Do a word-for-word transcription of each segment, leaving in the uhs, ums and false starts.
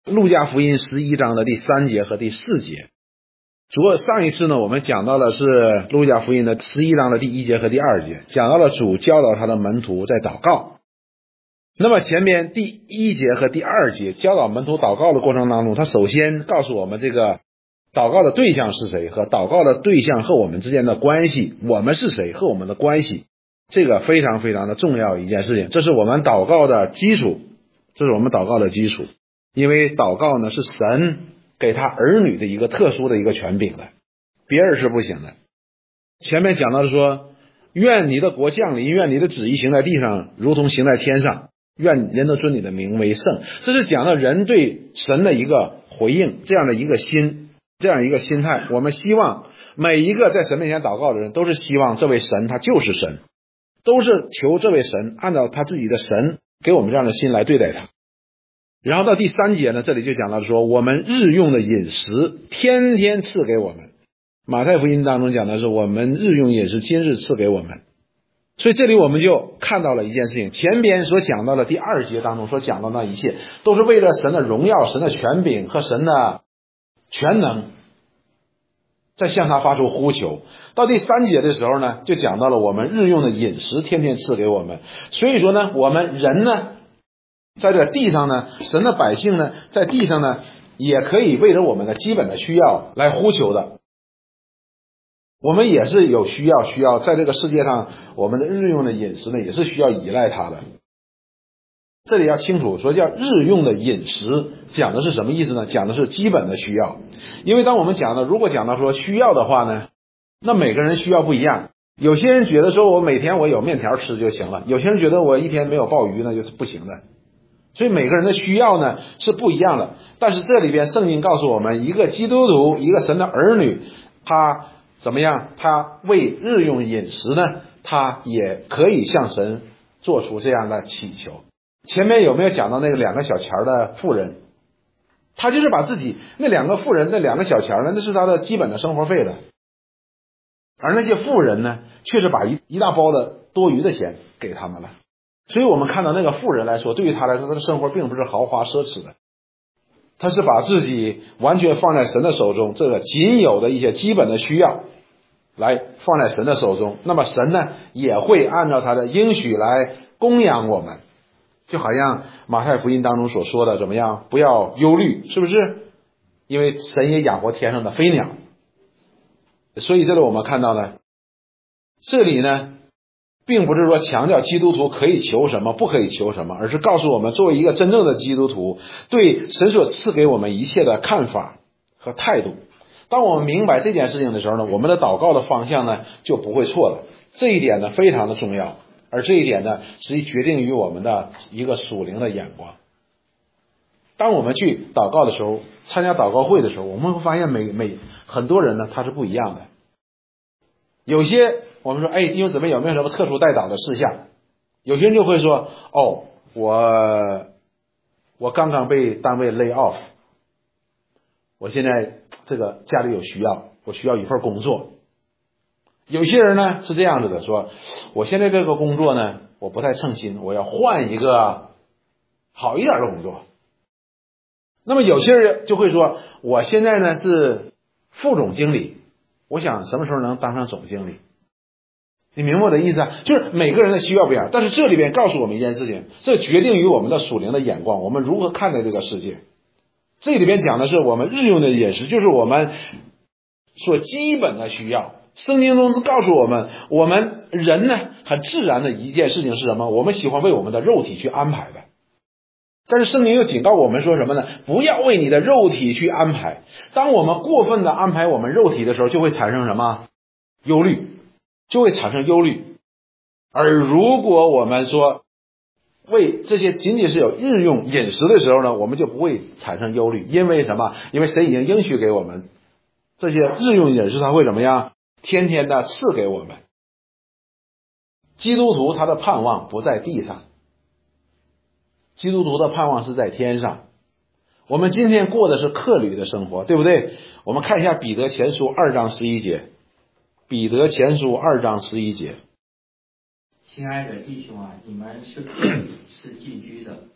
路加福音十一章的第三节和第四节。昨上一次呢，我们讲到的是路加福音的十一章的第一节和第二节，讲到了主教导他的门徒在祷告。那么前面第一节和第二节教导门徒祷告的过程当中，他首先告诉我们这个祷告的对象是谁，和祷告的对象和我们之间的关系，我们是谁和我们的关系，这个非常非常的重要一件事情，这是我们祷告的基础，这是我们祷告的基础。因为祷告呢是神给他儿女的一个特殊的一个权柄的，别人是不行的。前面讲到的说，愿你的国降临，愿你的旨意行在地上如同行在天上，愿人都尊你的名为圣。这是讲到人对神的一个回应，这样的一个心，这样一个心态。我们希望每一个在神面前祷告的人都是希望这位神他就是神，都是求这位神按照他自己的神给我们这样的心来对待他。然后到第三节呢，这里就讲到说，我们日用的饮食天天赐给我们。马太福音当中讲的是我们日用饮食今日赐给我们。所以这里我们就看到了一件事情，前边所讲到的第二节当中所讲到那一切都是为了神的荣耀，神的权柄和神的全能在向他发出呼求。到第三节的时候呢，就讲到了我们日用的饮食天天赐给我们。所以说呢，我们人呢在这个地上呢，神的百姓呢在地上呢也可以为了我们的基本的需要来呼求的。我们也是有需要需要在这个世界上，我们的日用的饮食呢也是需要依赖它的。这里要清楚说，叫日用的饮食讲的是什么意思呢？讲的是基本的需要。因为当我们讲到，如果讲到说需要的话呢，那每个人需要不一样。有些人觉得说我每天我有面条吃就行了，有些人觉得我一天没有鲍鱼那就是不行的。所以每个人的需要呢是不一样的。但是这里边圣经告诉我们，一个基督徒，一个神的儿女，他怎么样？他为日用饮食呢，他也可以向神做出这样的祈求。前面有没有讲到那个两个小钱的妇人？他就是把自己那两个妇人那两个小钱呢，那是他的基本的生活费的。而那些富人呢，却是把一一大包的多余的钱给他们了。所以我们看到那个富人来说，对于他来说，他的生活并不是豪华奢侈的，他是把自己完全放在神的手中，这个仅有的一些基本的需要来放在神的手中。那么神呢也会按照他的应许来供养我们，就好像马太福音当中所说的，怎么样？不要忧虑，是不是？因为神也养活天上的飞鸟。所以这里我们看到呢，这里呢并不是说强调基督徒可以求什么不可以求什么，而是告诉我们作为一个真正的基督徒对神所赐给我们一切的看法和态度。当我们明白这件事情的时候呢，我们的祷告的方向呢就不会错了。这一点呢非常的重要，而这一点呢实际决定于我们的一个属灵的眼光。当我们去祷告的时候，参加祷告会的时候，我们会发现每每很多人呢他是不一样的。有些我们说，哎，弟兄姊妹有没有什么特殊代祷的事项？有些人就会说，哦，我我刚刚被单位 lay off， 我现在这个家里有需要，我需要一份工作。有些人呢是这样子的，说我现在这个工作呢我不太称心，我要换一个好一点的工作。那么有些人就会说，我现在呢是副总经理，我想什么时候能当上总经理。你明白我的意思啊？就是每个人的需要不一样，但是这里边告诉我们一件事情，这决定于我们的属灵的眼光，我们如何看待这个世界。这里边讲的是我们日用的饮食，就是我们所基本的需要。圣经中告诉我们，我们人呢很自然的一件事情是什么？我们喜欢为我们的肉体去安排的。但是圣经又警告我们说什么呢？不要为你的肉体去安排。当我们过分的安排我们肉体的时候，就会产生什么？忧虑，就会产生忧虑。而如果我们说为这些仅仅是有日用饮食的时候呢，我们就不会产生忧虑。因为什么？因为神已经应许给我们这些日用饮食，他会怎么样？天天的赐给我们。基督徒他的盼望不在地上，基督徒的盼望是在天上。我们今天过的是客旅的生活，对不对？我们看一下彼得前书二章十一节。彼得前书二章十一节。 亲爱的弟兄啊，你们是客旅，是寄居的，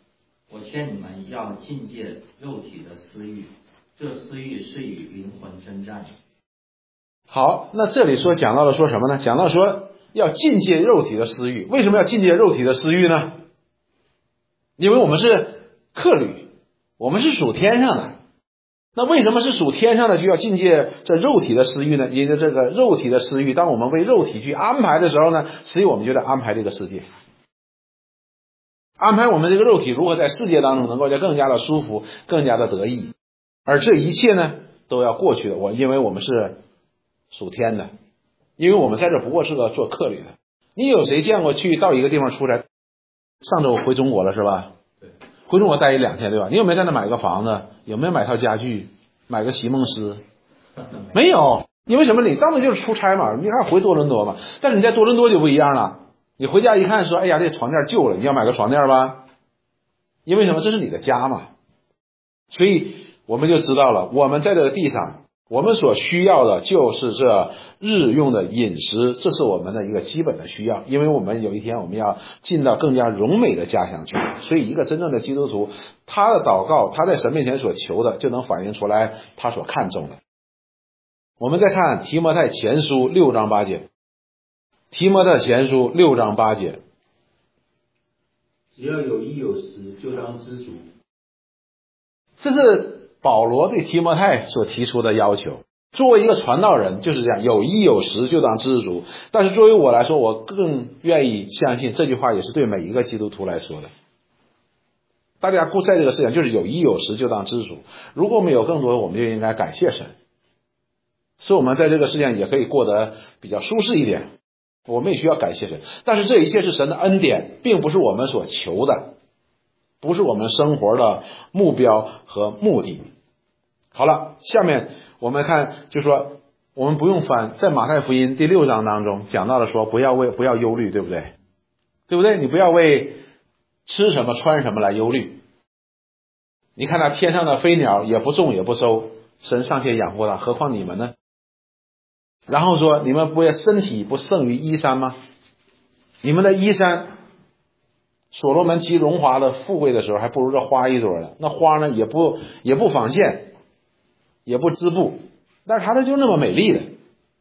我劝你们要禁戒肉体的私欲，这私欲是与灵魂征战。 好，那这里说讲到了说什么呢？讲到说要禁戒肉体的私欲。为什么要禁戒肉体的私欲呢？因为我们是客旅，我们是属天上的。那为什么是属天上的就要禁戒这肉体的私欲呢？因为这个肉体的私欲，当我们为肉体去安排的时候呢，实际我们就在安排这个世界，安排我们这个肉体如何在世界当中能够更加的舒服，更加的得意。而这一切呢都要过去的，我因为我们是属天的，因为我们在这不过是个做客旅的。你有谁见过去到一个地方出差？上周回中国了是吧？ 对， 回中国待一两天对吧？你有没有在那买个房子？有没有买套家具？买个席梦思？没有。因为什么？你到那就是出差嘛，你看回多伦多嘛。但是你在多伦多就不一样了，你回家一看说，哎呀，这床垫旧了，你要买个床垫吧？因为什么？这是你的家嘛。所以我们就知道了，我们在这个地上，我们所需要的就是这日用的饮食，这是我们的一个基本的需要。因为我们有一天我们要进到更加荣美的家乡去，所以一个真正的基督徒，他的祷告，他在神面前所求的，就能反映出来他所看重的。我们再看提摩太前书六章八节，提摩太前书六章八节， 只要有衣有食，就当知足。 这是保罗对提摩太所提出的要求。作为一个传道人就是这样，有衣有食就当知足。但是作为我来说，我更愿意相信这句话也是对每一个基督徒来说的。大家在这个世界上就是有衣有食就当知足，如果我们有更多，我们就应该感谢神，所以我们在这个世界上也可以过得比较舒适一点，我们也需要感谢神。但是这一切是神的恩典，并不是我们所求的，不是我们生活的目标和目的。好了，下面我们看，就说我们不用翻，在马太福音第六章当中讲到了说，不要为不要忧虑，对不对？对不对？你不要为吃什么穿什么来忧虑。你看那天上的飞鸟也不种也不收，神尚且养活它，何况你们呢？然后说，你们不也身体不胜于衣衫吗？你们的衣衫，所罗门极荣华的富贵的时候，还不如这花一朵呢。那花呢，也不也不纺线，也不织布，但是它的就那么美丽的。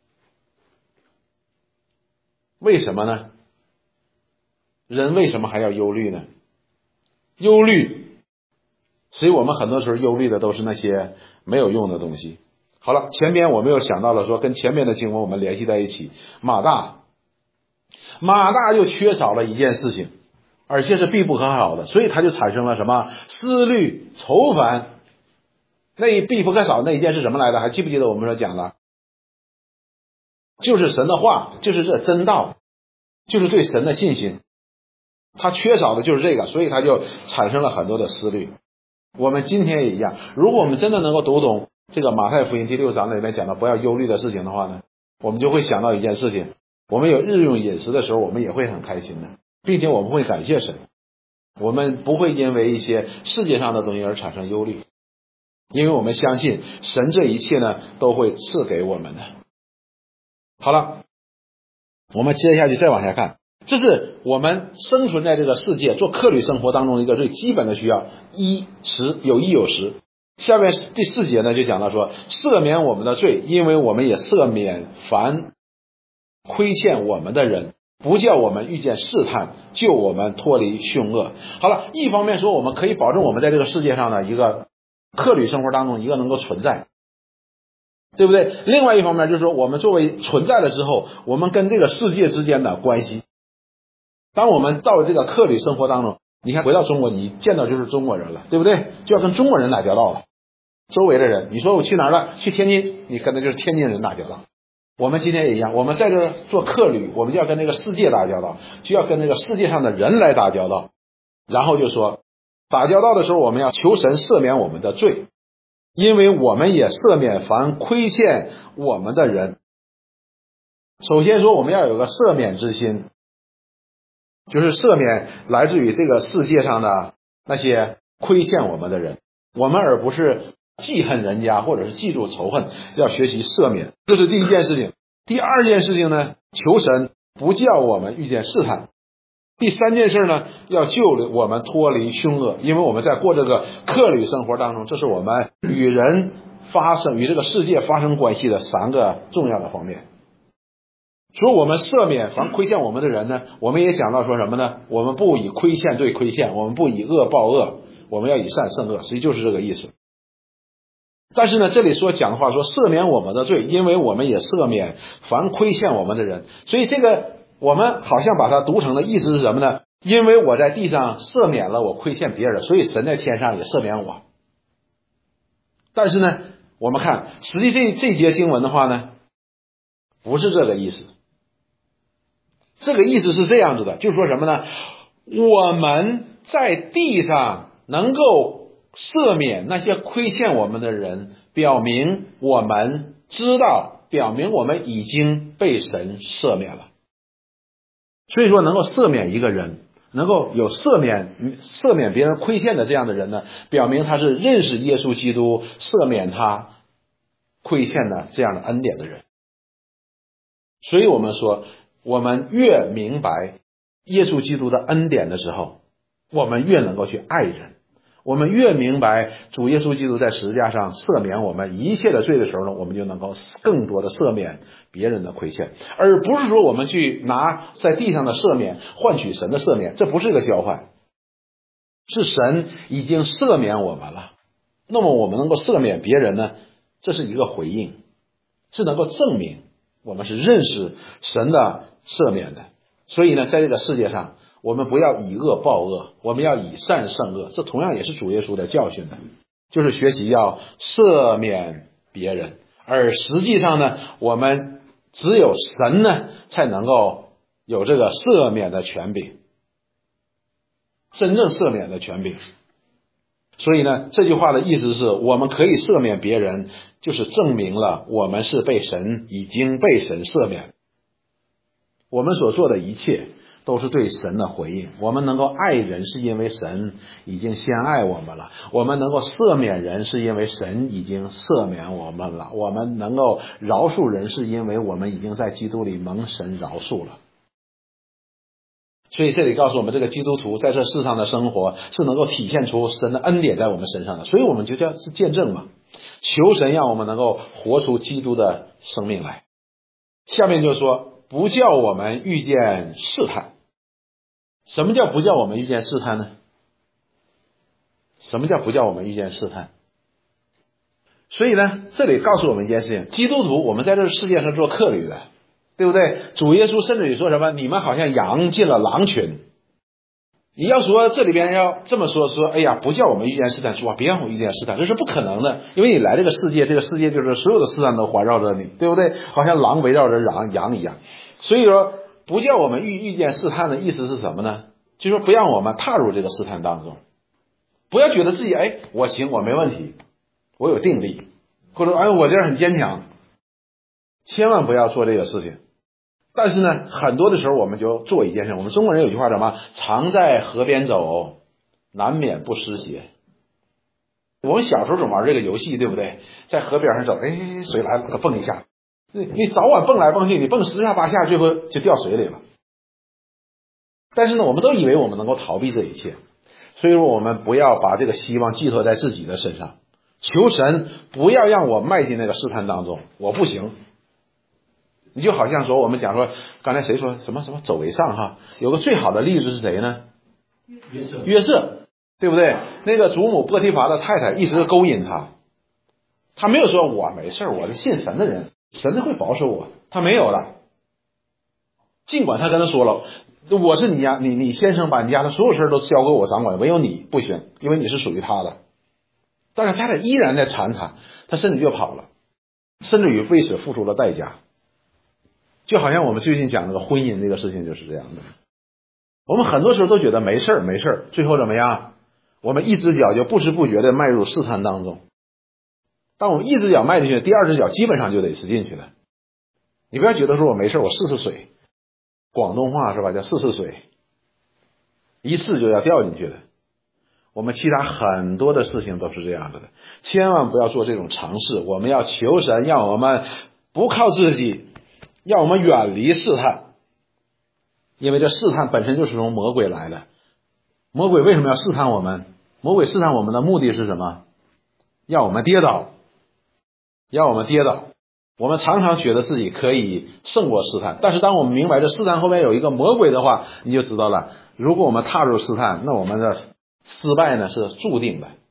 为什么呢？人为什么还要忧虑呢？忧虑，所以我们很多时候忧虑的都是那些没有用的东西。好了，前边我们又想到了说，跟前面的经文我们联系在一起，马大，马大就缺少了一件事情，而且是必不可少的，所以他就产生了什么思虑、愁烦。那必不可少那一件是什么来的？还记不记得我们说讲了？就是神的话，就是这真道，就是对神的信心。他缺少的就是这个，所以他就产生了很多的思虑。我们今天也一样，如果我们真的能够读懂这个马太福音第六章里面讲的不要忧虑的事情的话呢，我们就会想到一件事情，我们有日用饮食的时候，我们也会很开心的，并且我们会感谢神，我们不会因为一些世界上的东西而产生忧虑，因为我们相信神这一切呢都会赐给我们的。好了，我们接下去再往下看，这是我们生存在这个世界做客旅生活当中一个最基本的需要，衣食，有衣有食。下面第四节呢就讲到说，赦免我们的罪，因为我们也赦免凡亏欠我们的人，不叫我们遇见试探，救我们脱离凶恶。好了，一方面说我们可以保证我们在这个世界上的一个客旅生活当中一个能够存在，对不对？另外一方面就是说，我们作为存在了之后，我们跟这个世界之间的关系，当我们到了这个客旅生活当中，你看回到中国，你见到就是中国人了，对不对？就要跟中国人打交道了。周围的人，你说我去哪儿了？去天津，你跟的就是天津人打交道。我们今天也一样，我们在这做客旅，我们就要跟这个世界打交道，就要跟这个世界上的人来打交道。然后就说，打交道的时候，我们要求神赦免我们的罪，因为我们也赦免凡亏欠我们的人。首先说，我们要有个赦免之心，就是赦免来自于这个世界上的那些亏欠我们的人，我们而不是记恨人家或者是记住仇恨，要学习赦免，这是第一件事情。第二件事情呢，求神不叫我们遇见试探。 第三件事呢，要救我们脱离凶恶，因为我们在过这个客旅生活当中，这是我们与人发生与这个世界发生关系的三个重要的方面。说我们赦免凡亏欠我们的人呢，我们也讲到说什么呢？我们不以亏欠对亏欠，我们不以恶报恶，我们要以善胜恶，实际就是这个意思。但是呢，这里说讲的话说赦免我们的罪，因为我们也赦免凡亏欠我们的人，所以这个我们好像把它读成的意思是什么呢？因为我在地上赦免了我亏欠别人，所以神在天上也赦免我。但是呢，我们看实际这这节经文的话呢，不是这个意思。这个意思是这样子的，就是说什么呢？我们在地上能够赦免那些亏欠我们的人，表明我们知道，表明我们已经被神赦免了。所以说能够赦免一个人，能够有赦免赦免别人亏欠的这样的人呢，表明他是认识耶稣基督赦免他亏欠的这样的恩典的人。所以我们说，我们越明白耶稣基督的恩典的时候，我们越能够去爱人。我们越明白主耶稣基督在十字架上赦免我们一切的罪的时候呢，我们就能够更多的赦免别人的亏欠，而不是说我们去拿在地上的赦免换取神的赦免，这不是一个交换，是神已经赦免我们了。那么我们能够赦免别人呢，这是一个回应，是能够证明我们是认识神的赦免的。所以呢，在这个世界上，我们不要以恶报恶，我们要以善胜恶，这同样也是主耶稣的教训的，就是学习要赦免别人。而实际上呢，我们只有神呢才能够有这个赦免的权柄，真正赦免的权柄。所以呢，这句话的意思是我们可以赦免别人，就是证明了我们是被神已经被神赦免。我们所做的一切都是对神的回应。我们能够爱人是因为神已经先爱我们了，我们能够赦免人是因为神已经赦免我们了，我们能够饶恕人是因为我们已经在基督里蒙神饶恕了。所以这里告诉我们，这个基督徒在这世上的生活是能够体现出神的恩典在我们身上的，所以我们就叫是见证嘛，求神让我们能够活出基督的生命来。下面就说不叫我们遇见试探。什么叫不叫我们遇见试探呢？什么叫不叫我们遇见试探？所以呢，这里告诉我们一件事情，基督徒我们在这个世界上做客旅的，对不对？主耶稣甚至于说什么，你们好像羊进了狼群。你要说这里边要这么说，说哎呀，不叫我们遇见试探，说别让我遇见试探，这是不可能的，因为你来这个世界，这个世界就是所有的试探都环绕着你，对不对？好像狼围绕着羊羊一样。所以说不叫我们遇遇见试探的意思是什么呢？就是说不让我们踏入这个试探当中，不要觉得自己哎我行，我没问题，我有定力，或者哎我这人很坚强，千万不要做这个事情。但是呢，很多的时候我们就做一件事，我们中国人有句话什么？常在河边走，难免不湿鞋。我们小时候总玩这个游戏，对不对？在河边上走，哎，水来了，蹦一下，你你早晚蹦来蹦去，你蹦十下八下，最后就掉水里了。但是呢，我们都以为我们能够逃避这一切，所以说我们不要把这个希望寄托在自己的身上，求神不要让我迈进那个试探当中，我不行。你就好像说我们讲说，刚才谁说什么什么走为上哈，有个最好的例子是谁呢？ 约瑟， 约瑟，对不对？那个祖母波提乏的太太一直勾引他，他没有说我没事，我是信神的人，神会保守我，他没有了。尽管他跟他说了，我是你家你你先生把你家的所有事都交给我掌管，唯有你不行，因为你是属于他的。但是他俩依然在缠他，他甚至就跑了，甚至于为此付出了代价。就好像我们最近讲那个婚姻这个事情就是这样的，我们很多时候都觉得没事儿没事儿，最后怎么样？我们一只脚就不知不觉的迈入试探当中。当我们一只脚迈进去，第二只脚基本上就得使进去了。你不要觉得说我没事，我试试水，广东话是吧？叫试试水，一试就要掉进去的。我们其他很多的事情都是这样子的，千万不要做这种尝试。我们要求神，让我们不靠自己，让我们远离试探。 因为这试探本身就是从魔鬼来的。魔鬼为什么要试探我们？魔鬼试探我们的目的是什么？要我们跌倒，要我们跌倒。我们常常觉得自己可以胜过试探，但是当我们明白这试探后面有一个魔鬼的话，你就知道了，如果我们踏入试探，那我们的失败呢是注定的。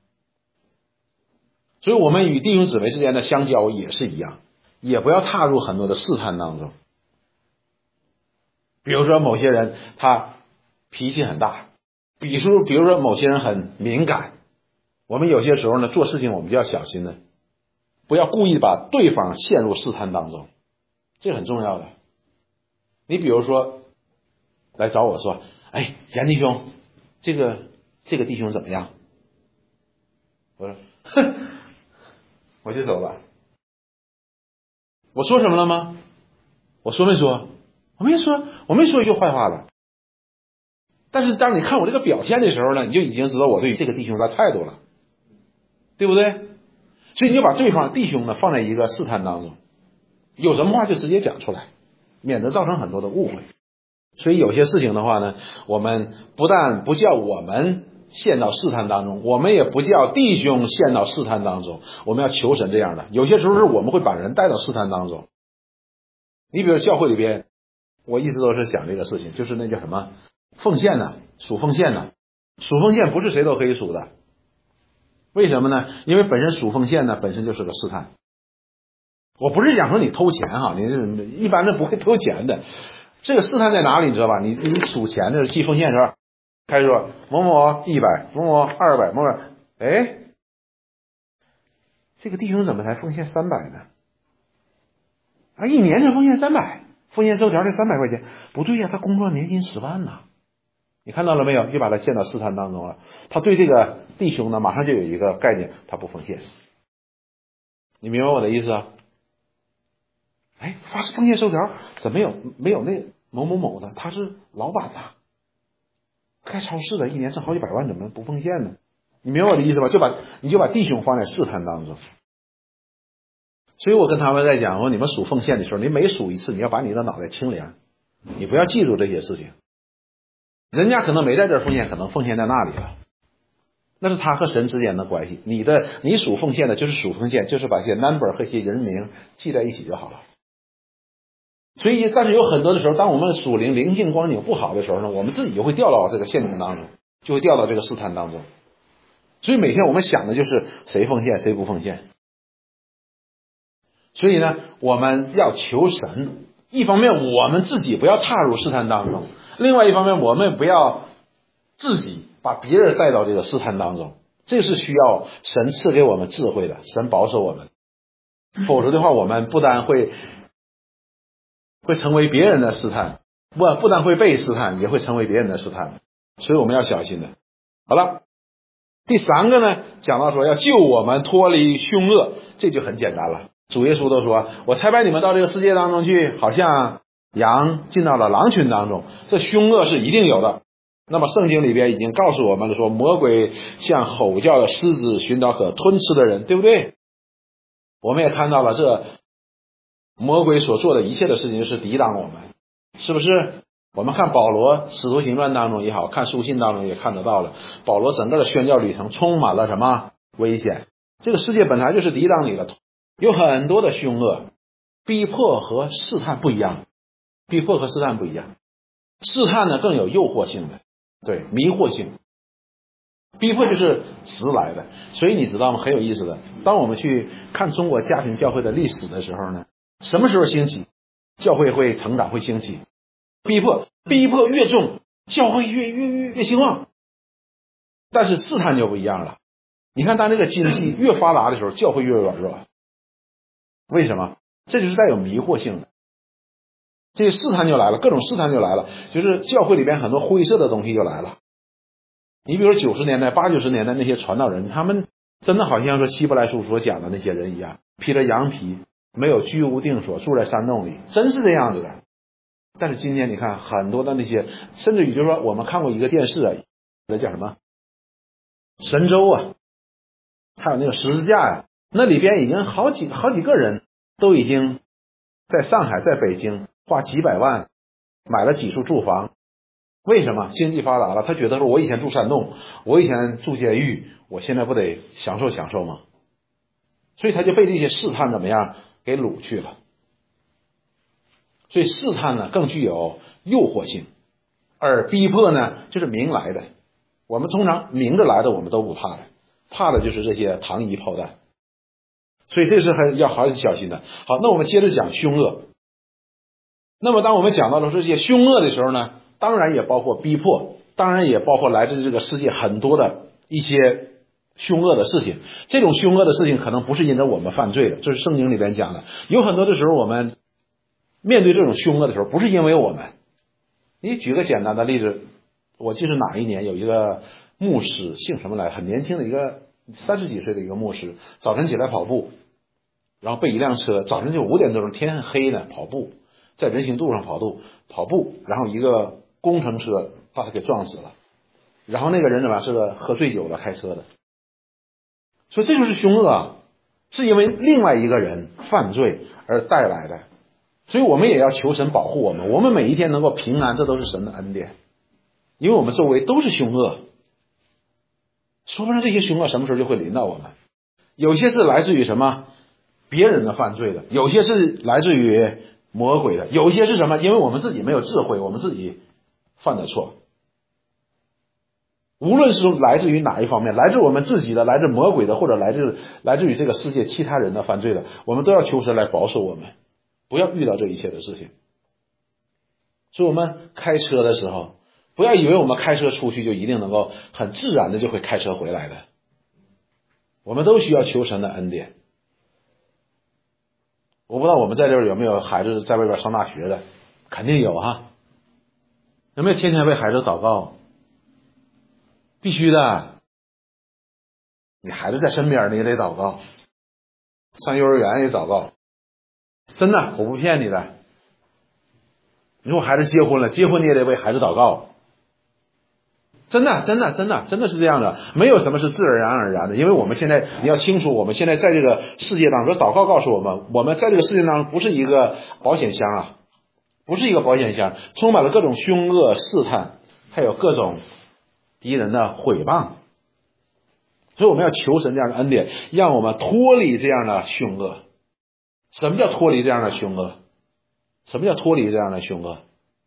所以我们与弟兄姊妹之间的相交也是一样，也不要踏入很多的试探当中。比如说某些人他脾气很大，比如说比如说某些人很敏感，我们有些时候呢做事情我们就要小心的，不要故意把对方陷入试探当中，这很重要的。你比如说来找我说，哎，严弟兄，这个这个弟兄怎么样？我说哼，我就走了。我说什么了吗？我说没说？我没说，我没说一句坏话了。但是当你看我这个表现的时候呢，你就已经知道我对这个弟兄的态度了，对不对？所以你就把对方弟兄呢放在一个试探当中，有什么话就直接讲出来，免得造成很多的误会。所以有些事情的话呢，我们不但不叫我们陷到试探当中，我们也不叫弟兄陷到试探当中，我们要求神这样的。有些时候是我们会把人带到试探当中。你比如教会里边，我一直都是想这个事情，就是那叫什么奉献呢，数奉献呢，数奉献不是谁都可以数的。为什么呢？因为本身数奉献呢本身就是个试探。我不是讲说你偷钱哈，你一般的不会偷钱的。这个试探在哪里你知道吧？你你数钱的时候，记奉献的时候，开始说某某一百，某某二百，某某，哎，这个弟兄怎么才奉献三百呢？啊，一年就奉献三百，奉献收条这三百块钱，不对呀、啊，他工作年薪十万呐。你看到了没有？又把他陷到试探当中了。他对这个弟兄呢，马上就有一个概念，他不奉献。你明白我的意思啊？哎，发奉献收条怎么没有没有那某某某的？他是老板呐，开超市的，一年挣好几百万，怎么不奉献呢？你明白我的意思吧？就把你就把弟兄放在试探当中。所以我跟他们在讲，我说你们数奉献的时候，你每数一次，你要把你的脑袋清零，你不要记住这些事情。人家可能没在这儿奉献，可能奉献在那里了，那是他和神之间的关系。你的你数奉献的就是数奉献，就是把一些 number 和一些人名记在一起就好了。所以但是有很多的时候，当我们属灵灵性光景不好的时候呢，我们自己就会掉到这个陷阱当中，就会掉到这个试探当中。所以每天我们想的就是谁奉献谁不奉献。所以呢，我们要求神，一方面我们自己不要踏入试探当中，另外一方面我们不要自己把别人带到这个试探当中，这是需要神赐给我们智慧的，神保守我们。否则的话，我们不但会会成为别人的试探，不不但会被试探，也会成为别人的试探，所以我们要小心的。好了，第三个呢，讲到说要救我们脱离凶恶，这就很简单了。主耶稣都说，我差派你们到这个世界当中去，好像羊进到了狼群当中，这凶恶是一定有的。那么圣经里边已经告诉我们了，说魔鬼像吼叫的狮子，寻找可吞吃的人，对不对？我们也看到了这魔鬼所做的一切的事情是抵挡我们，是不是？我们看保罗使徒行传当中也好，看书信当中也看得到了，保罗整个的宣教旅程充满了什么危险。这个世界本来就是抵挡你的，有很多的凶恶，逼迫和试探不一样，逼迫和试探不一样。试探呢更有诱惑性的，对，迷惑性。逼迫就是迟来的。所以你知道吗？很有意思的，当我们去看中国家庭教会的历史的时候呢，什么时候兴起，教会会成长会兴起。逼迫逼迫越重，教会越越越越兴旺。但是试探就不一样了，你看当这个经济越发达的时候，教会越软弱。为什么？这就是带有迷惑性的。这个试探就来了，各种试探就来了，就是教会里边很多灰色的东西就来了。你比如说九十年代八九十年代那些传道人，他们真的好像说希伯来书所讲的那些人一样，披着羊皮，没有居无定所，住在山洞里，真是这样子的。但是今天你看很多的那些，甚至于就是说我们看过一个电视啊，那叫什么神州啊，还有那个十字架呀、啊，那里边已经好几好几个人都已经在上海在北京花几百万买了几处住房。为什么？经济发达了，他觉得说我以前住山洞，我以前住监狱，我现在不得享受享受吗？所以他就被这些试探怎么样给掳去了。所以试探呢更具有诱惑性，而逼迫呢就是明来的。我们通常明着来的我们都不怕的，怕的就是这些糖衣炮弹。所以这是很要很小心的。好，那我们接着讲凶恶。那么当我们讲到了这些凶恶的时候呢，当然也包括逼迫，当然也包括来自这个世界很多的一些凶恶的事情。这种凶恶的事情可能不是因着我们犯罪的，这是圣经里边讲的。有很多的时候我们面对这种凶恶的时候，不是因为我们。你举个简单的例子，我记得哪一年有一个牧师，姓什么来，很年轻的一个三十几岁的一个牧师，早晨起来跑步，然后被一辆车，早晨就五点多钟，天很黑呢，跑步在人行道上跑步跑步，然后一个工程车把他给撞死了。然后那个人怎么是个喝醉酒了开车的。所以这就是凶恶啊，是因为另外一个人犯罪而带来的。所以我们也要求神保护我们，我们每一天能够平安，这都是神的恩典。因为我们周围都是凶恶，说不上这些凶恶什么时候就会临到我们。有些是来自于什么别人的犯罪的，有些是来自于魔鬼的，有些是什么因为我们自己没有智慧，我们自己犯的错。无论是来自于哪一方面，来自我们自己的，来自魔鬼的，或者来自来自于这个世界其他人的犯罪的，我们都要求神来保守我们，不要遇到这一切的事情。所以我们开车的时候，不要以为我们开车出去就一定能够很自然的就会开车回来的，我们都需要求神的恩典。我不知道我们在这儿有没有孩子在外边上大学的，肯定有哈。有没有天天为孩子祷告？必须的，你孩子在身边你也得祷告，上幼儿园也祷告，真的，我不骗你的。你说我孩子结婚了，结婚你也得为孩子祷告，真的真的真的真的是这样的，没有什么是自然而然的。因为我们现在你要清楚，我们现在在这个世界当中，祷告告诉我们，我们在这个世界当中不是一个保险箱啊，不是一个保险箱，充满了各种凶恶试探，还有各种敌人的毁谤。所以我们要求神这样的恩典，让我们脱离这样的凶恶。什么叫脱离这样的凶恶？什么叫脱离这样的凶恶？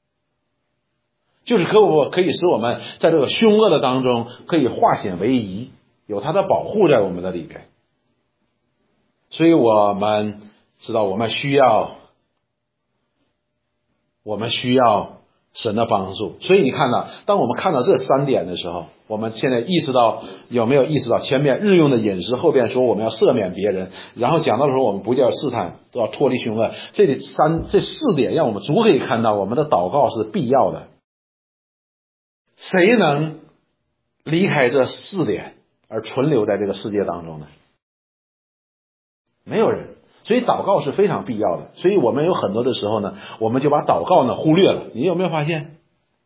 就是可我可以使我们在这个凶恶的当中可以化险为夷，有它的保护在我们的里边。所以我们知道我们需要我们需要神的帮助。所以你看到，当我们看到这三点的时候，我们现在意识到，有没有意识到前面日用的饮食，后边说我们要赦免别人，然后讲到说我们不叫试探，都要脱离凶恶，这里三这四点让我们足可以看到我们的祷告是必要的。谁能离开这四点而存留在这个世界当中呢？没有人。所以祷告是非常必要的。所以我们有很多的时候呢，我们就把祷告呢忽略了。你有没有发现？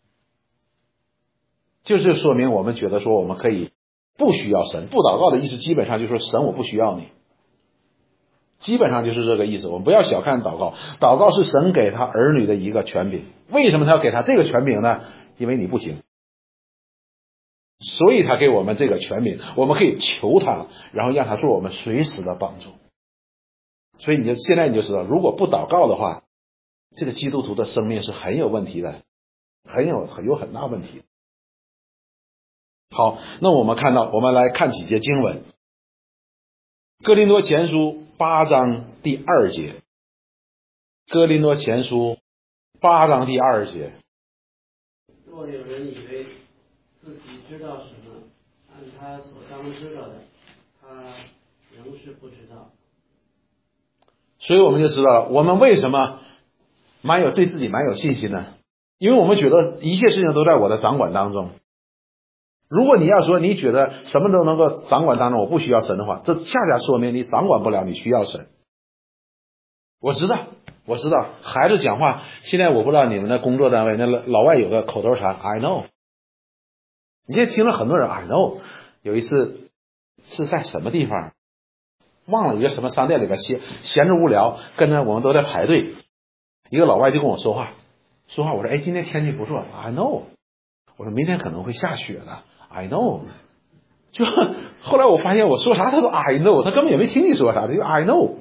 就是说明我们觉得说我们可以不需要神，不祷告的意思基本上就是说神我不需要你，基本上就是这个意思。我们不要小看祷告，祷告是神给他儿女的一个权柄。为什么他要给他这个权柄呢？因为你不行，所以他给我们这个权柄，我们可以求他，然后让他做我们随时的帮助。所以你就现在你就知道，如果不祷告的话，这个基督徒的生命是很有问题的，很有很有很大问题。好，那我们看到，我们来看几节经文。哥林多前书八章第二节，哥林多前书八章第二节。 若有人以为自己知道什么，按他所当知道的，他仍是不知道。 所以我们就知道了，我们为什么蛮有对自己蛮有信心呢？因为我们觉得一切事情都在我的掌管当中。如果你要说你觉得什么都能够掌管当中，我不需要神的话，这恰恰说明你掌管不了，你需要神。我知道我知道孩子讲话，现在我不知道你们的工作单位那老外有个口头禅 I know， 你现在听了很多人 I know。 有一次是在什么地方忘了，一个什么商店里边闲闲着无聊，跟着我们都在排队，一个老外就跟我说话， 说话我说，哎，今天天气不错 ，I know。我说明天可能会下雪的 ，I know。就后来我发现我说啥他都 I know， 他根本也没听你说啥，他就 I know。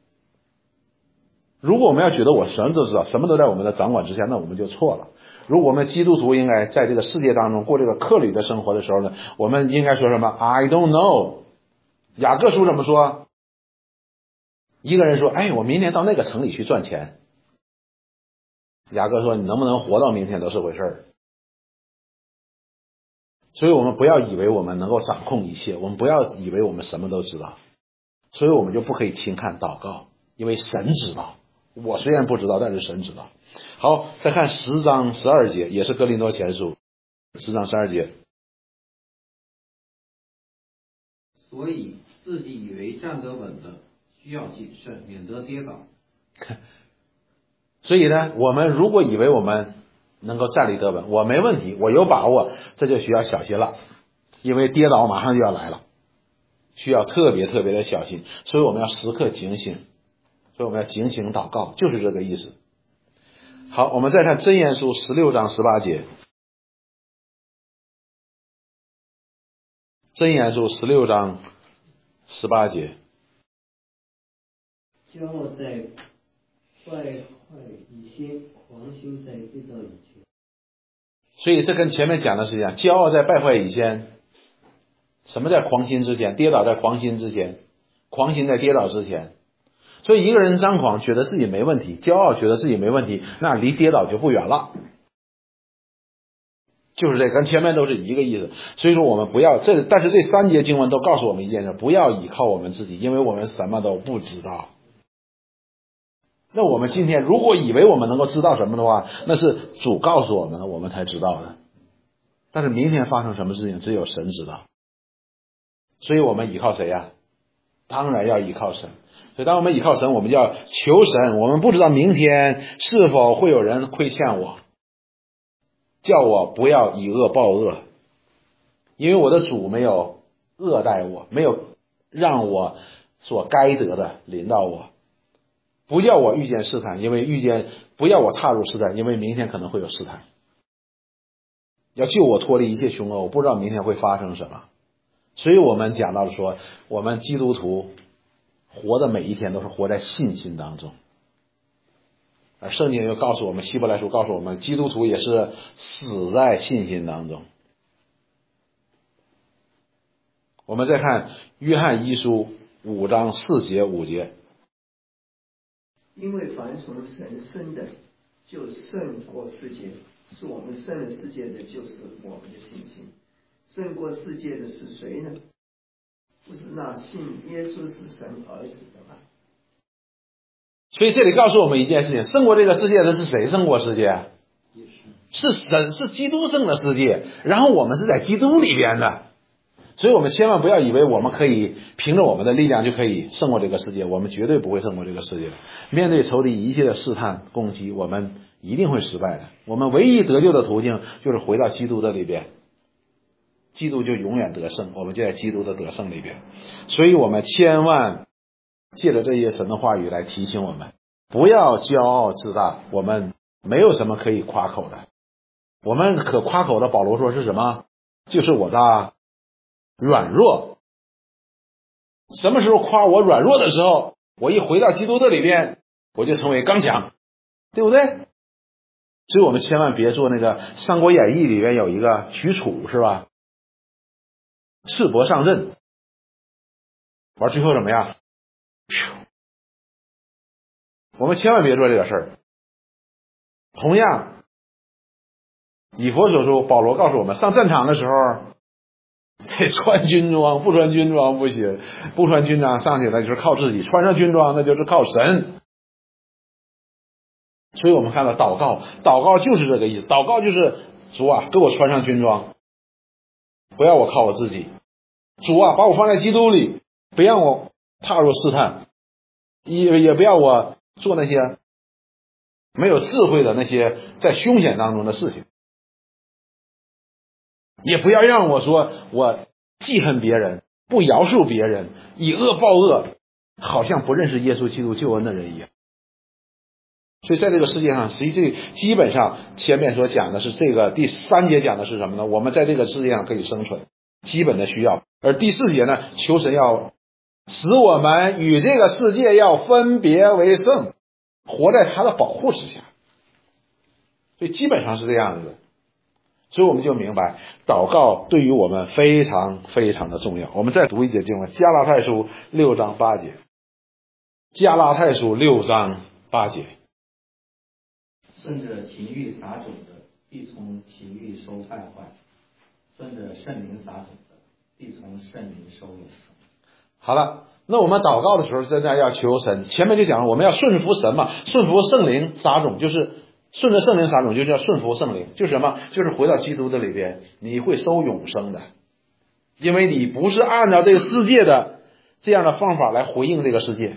如果我们要觉得我什么都知道，什么都在我们的掌管之下，那我们就错了。如果我们基督徒应该在这个世界当中过这个客旅的生活的时候呢，我们应该说什么 ？I don't know。雅各书怎么说？一个人说：“哎，我明年到那个城里去赚钱。”雅各说：“你能不能活到明天都是回事儿。”所以我们不要以为我们能够掌控一切，我们不要以为我们什么都知道，所以我们就不可以轻看祷告，因为神知道。我虽然不知道，但是神知道。好，再看十章十二节，也是哥林多前书十章十二节。 所以自己以为站得稳的，需要谨慎，免得跌倒。 所以呢，我们如果以为我们能够站立得稳，我没问题，我有把握，这就需要小心了，因为跌倒马上就要来了，需要特别特别的小心。所以我们要时刻警醒，所以我们要警醒祷告，就是这个意思。好，我们再看箴言书十六章十八节。箴言书十六章十八节。 骄傲在败坏以先，狂心在跌倒以前。 所以这跟前面讲的是一样，骄傲在败坏以前。什么在狂心之前？跌倒在狂心之前，狂心在跌倒之前。所以一个人张狂，觉得自己没问题，骄傲觉得自己没问题，那离跌倒就不远了。就是这跟前面都是一个意思。所以说我们不要这，但是这三节经文都告诉我们一件事，不要依靠我们自己，因为我们什么都不知道。那我们今天如果以为我们能够知道什么的话，那是主告诉我们的，我们才知道的。但是明天发生什么事情，只有神知道。所以我们依靠谁呀？当然要依靠神。所以当我们依靠神，我们就要求神，我们不知道明天是否会有人亏欠我，叫我不要以恶报恶，因为我的主没有恶待我，没有让我所该得的临到我。不叫我遇见试探，因为遇见不要我踏入试探，因为明天可能会有试探。要救我脱离一切凶恶，我不知道明天会发生什么。所以我们讲到了说，我们基督徒活的每一天都是活在信心当中。而圣经又告诉我们，希伯来书告诉我们，基督徒也是死在信心当中。我们再看约翰一书五章四节五节。 因为凡从神生的，就胜过世界；是我们胜了世界的，就是我们的信心。胜过世界的是谁呢？不是那信耶稣是神儿子的吗？ 所以这里告诉我们一件事情，胜过这个世界的是谁？胜过世界是神，是基督胜了世界，然后我们是在基督里边的。所以我们千万不要以为我们可以凭着我们的力量就可以胜过这个世界，我们绝对不会胜过这个世界。面对仇敌一切的试探攻击，我们一定会失败的。我们唯一得救的途径就是回到基督的里边，基督就永远得胜，我们就在基督的得胜里边。所以我们千万借着这些神的话语来提醒我们，不要骄傲自大，我们没有什么可以夸口的。我们可夸口的，保罗说是什么？就是我的软弱。什么时候夸我软弱的时候，我一回到基督的里边，我就成为刚强，对不对？所以我们千万别做那个《三国演义》里边有一个许褚，是吧？赤膊上阵，完最后怎么样？我们千万别做这个事儿。同样，以弗所书保罗告诉我们，上战场的时候得穿军装，不穿军装不行，不穿军装上去那就是靠自己，穿上军装那就是靠神。所以我们看到祷告，祷告就是这个意思，祷告就是主啊，给我穿上军装，不要我靠我自己。主啊，把我放在基督里，不让我踏入试探，也也不要我做那些没有智慧的那些在凶险当中的事情，也不要让我说我记恨别人，不饶恕别人，以恶报恶，好像不认识耶稣基督救恩的人一样。 所以在这个世界上，实际这基本上前面所讲的是这个第三节讲的是什么呢？我们在这个世界上可以生存，基本的需要。而第四节呢，求神要使我们与这个世界要分别为圣，活在他的保护之下。所以基本上是这样子的。所以我们就明白，祷告对于我们非常非常的重要。我们再读一节经文，加拉太书六章八节。加拉太书六章八节。 顺着情欲撒种的，必从情欲收败坏；顺着圣灵撒种的，必从圣灵收永生。 好了，那我们祷告的时候，现在要求神。前面就讲了，我们要顺服神嘛，顺服圣灵撒种，就是顺着圣灵撒种，就是要顺服圣灵，就是什么？就是回到基督的里边，你会收永生的，因为你不是按照这个世界的这样的方法来回应这个世界。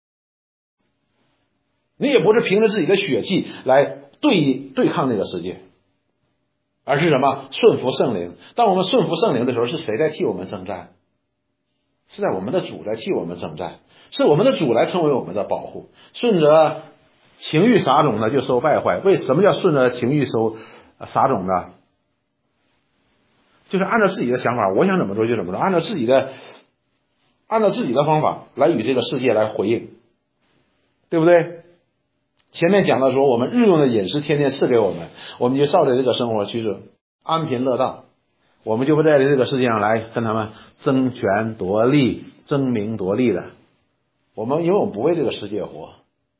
你也不是凭着自己的血气来对对抗这个世界，而是什么？顺服圣灵。当我们顺服圣灵的时候，是谁在替我们征战？是在我们的主来替我们征战，是我们的主来成为我们的保护。顺着情欲撒种呢，就收败坏。为什么叫顺着情欲收撒种呢？就是按照自己的想法，我想怎么做就怎么做，按照自己的按照自己的方法来与这个世界来回应，对不对？前面讲到说，我们日用的饮食天天赐给我们，我们就照着这个生活去做，安贫乐道。我们就不在这个世界上来跟他们争权夺利、争名夺利的。我们因为我们不为这个世界活，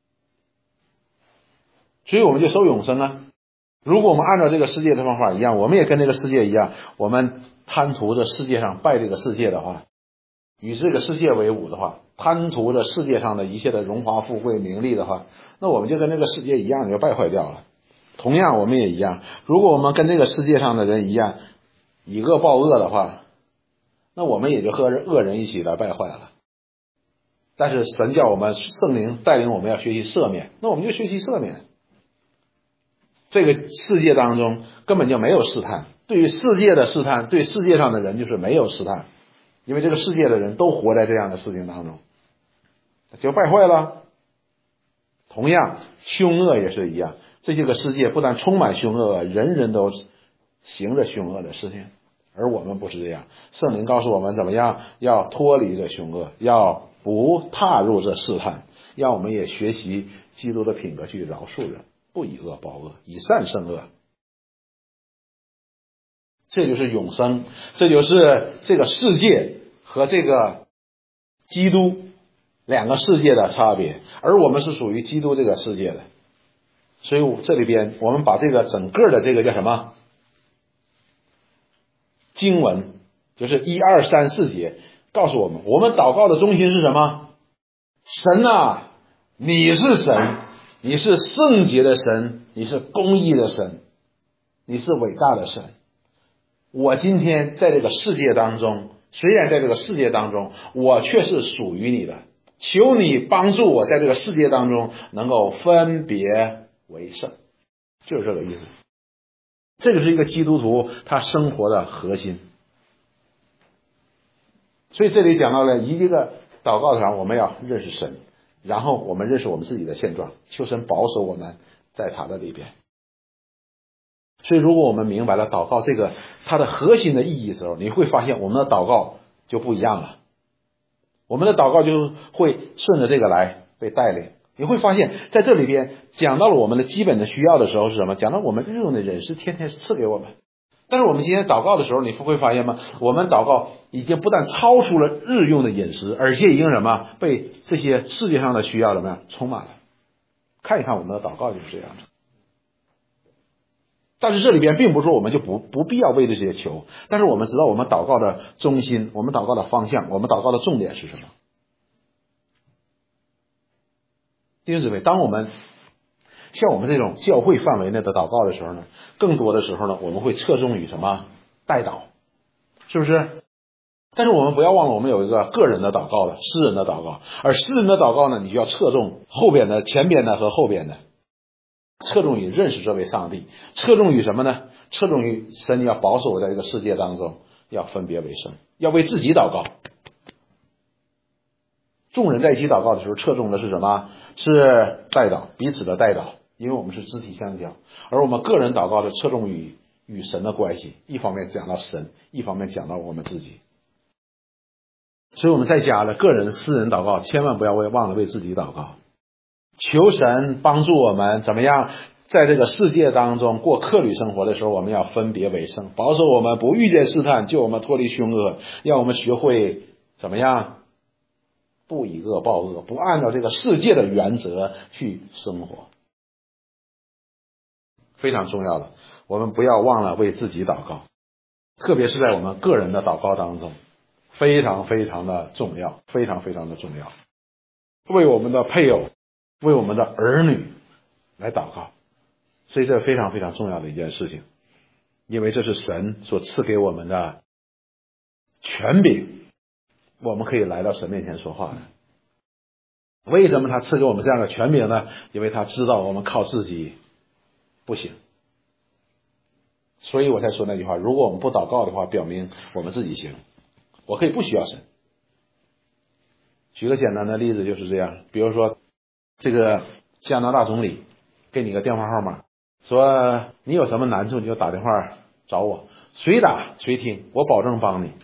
所以我们就收永生啊。如果我们按照这个世界的方法一样，我们也跟这个世界一样，我们贪图着世界上拜这个世界的话，与这个世界为伍的话，贪图着世界上的一切的荣华富贵名利的话，那我们就跟这个世界一样，就败坏掉了。同样我们也一样，如果我们跟这个世界上的人一样以恶报恶的话，那我们也就和恶人一起来败坏了。但是神叫我们，圣灵带领我们要学习赦免，那我们就学习赦免。这个世界当中根本就没有试探，对于世界的试探，对世界上的人就是没有试探，因为这个世界的人都活在这样的事情当中，就败坏了。同样凶恶也是一样，这些个世界不但充满凶恶，人人都行着凶恶的事情，而我们不是这样。圣灵告诉我们怎么样，要脱离这凶恶，要不踏入这试探，让我们也学习基督的品格去饶恕人，不以恶报恶，以善胜恶。这就是永生，这就是这个世界和这个基督两个世界的差别，而我们是属于基督这个世界的。所以这里边我们把这个整个的这个叫什么经文，就是一二三四节告诉我们，我们祷告的中心是什么？神啊，你是神，你是圣洁的神，你是公义的神，你是伟大的神。我今天在这个世界当中，虽然在这个世界当中，我却是属于你的，求你帮助我在这个世界当中能够分别为圣，就是这个意思。这个是一个基督徒他生活的核心。所以这里讲到了一个祷告上，我们要认识神，然后我们认识我们自己的现状，求神保守我们在他的里边。所以如果我们明白了祷告这个它的核心的意义的时候，你会发现我们的祷告就不一样了，我们的祷告就会顺着这个来被带领。你会发现在这里边讲到了我们的基本的需要的时候是什么？讲到我们日用的饮食天天赐给我们。但是我们今天祷告的时候，你会发现吗？我们祷告已经不但超出了日用的饮食，而且已经什么被这些世界上的需要怎么样充满了。看一看我们的祷告就是这样的。但是这里边并不是说我们就不不必要为这些求，但是我们知道我们祷告的中心，我们祷告的方向，我们祷告的重点是什么。弟兄姊妹，当我们像我们这种教会范围内的祷告的时候呢，更多的时候呢，我们会侧重于什么？代祷，是不是？但是我们不要忘了，我们有一个个人的祷告的，私人的祷告，而私人的祷告呢，你就要侧重后边的、前边的和后边的，侧重于认识这位上帝，侧重于什么呢？侧重于神要保守我在这个世界当中，要分别为圣，要为自己祷告。 众人在一起祷告的时候，侧重的是什么？是代祷，彼此的代祷，因为我们是肢体相交。而我们个人祷告的侧重于与神的关系，一方面讲到神，一方面讲到我们自己。所以我们在家的个人私人祷告，千万不要为忘了为自己祷告，求神帮助我们怎么样在这个世界当中过客旅生活的时候，我们要分别为圣，保守我们不遇见试探，救我们脱离凶恶，让我们学会怎么样不以恶报恶，不按照这个世界的原则去生活。非常重要的，我们不要忘了为自己祷告，特别是在我们个人的祷告当中，非常非常的重要，非常非常的重要。为我们的配偶，为我们的儿女来祷告，所以这非常非常重要的一件事情，因为这是神所赐给我们的权柄，我们可以来到神面前说话的。为什么他赐给我们这样的权柄呢？因为他知道我们靠自己不行，所以我才说那句话，如果我们不祷告的话，表明我们自己行，我可以不需要神。举个简单的例子就是这样，比如说这个加拿大总理给你个电话号码，说你有什么难处你就打电话找我，谁打谁听，我保证帮你。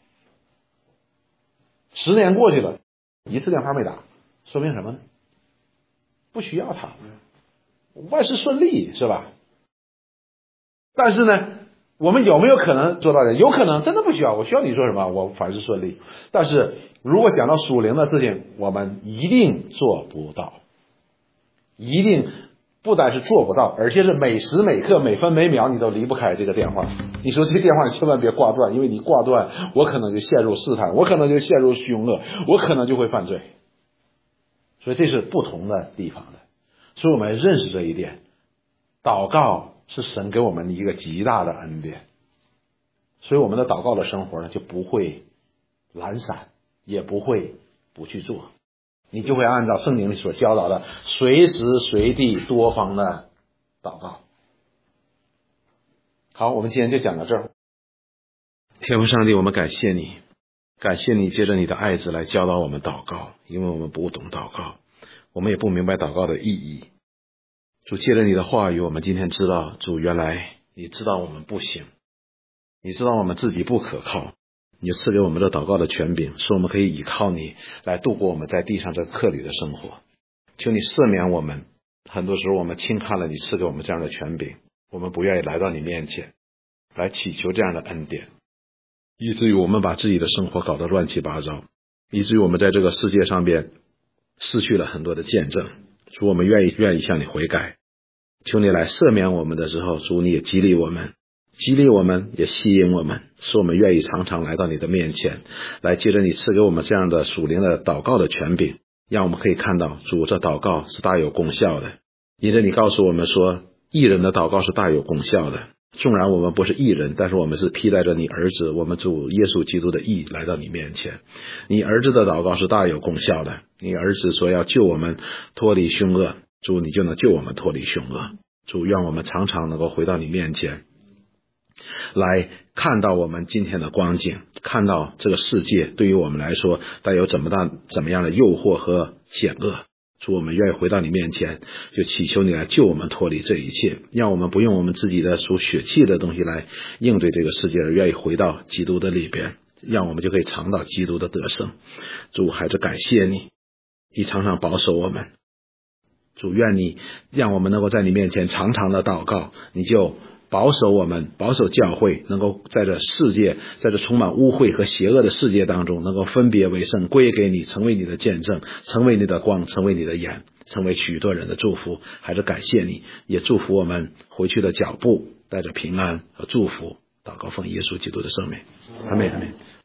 十年过去了，一次电话没打，说明什么呢？不需要他，万事顺利，是吧？但是呢，我们有没有可能做到的？有可能真的不需要，我需要你说什么，我凡事顺利。但是如果讲到属灵的事情，我们一定做不到，一定不但是做不到，而且是每时每刻每分每秒你都离不开这个电话。你说这个电话你千万别挂断，因为你挂断，我可能就陷入试探，我可能就陷入凶恶，我可能就会犯罪。所以这是不同的地方的，所以我们认识这一点，祷告是神给我们一个极大的恩典，所以我们的祷告的生活呢就不会懒散，也不会不去做，你就会按照圣经里所教导的随时随地多方的祷告。好，我们今天就讲到这儿。天父上帝，我们感谢你，感谢你借着你的爱子来教导我们祷告，因为我们不懂祷告，我们也不明白祷告的意义。主，借着你的话语，我们今天知道，主，原来你知道我们不行，你知道我们自己不可靠，你就赐给我们这祷告的权柄，使我们可以依靠你来度过我们在地上这客旅的生活。求你赦免我们，很多时候我们轻看了你赐给我们这样的权柄，我们不愿意来到你面前来祈求这样的恩典，以至于我们把自己的生活搞得乱七八糟，以至于我们在这个世界上边失去了很多的见证。主，我们愿意愿意向你悔改，求你来赦免我们的时候，主，你也激励我们，激励我们，也吸引我们，使我们愿意常常来到你的面前，来借着你赐给我们这样的属灵的祷告的权柄，让我们可以看到，主，这祷告是大有功效的。因着你告诉我们说，义人的祷告是大有功效的，纵然我们不是义人，但是我们是披戴着你儿子，我们主耶稣基督的义来到你面前。你儿子的祷告是大有功效的，你儿子说要救我们脱离凶恶，主，你就能救我们脱离凶恶。主，愿我们常常能够回到你面前，来看到我们今天的光景，看到这个世界对于我们来说带有怎么大怎么样的诱惑和险恶。主，我们愿意回到你面前，就祈求你来救我们脱离这一切，让我们不用我们自己的属血气的东西来应对这个世界，而愿意回到基督的里边，让我们就可以尝到基督的得胜。主，还是感谢你，你常常保守我们。主，愿你让我们能够在你面前常常的祷告，你就保守我们，保守教会，能够在这世界，在这充满污秽和邪恶的世界当中，能够分别为圣，归给你，成为你的见证，成为你的光，成为你的眼，成为许多人的祝福。还是感谢你，也祝福我们回去的脚步带着平安和祝福。祷告奉耶稣基督的圣名，阿们，阿们。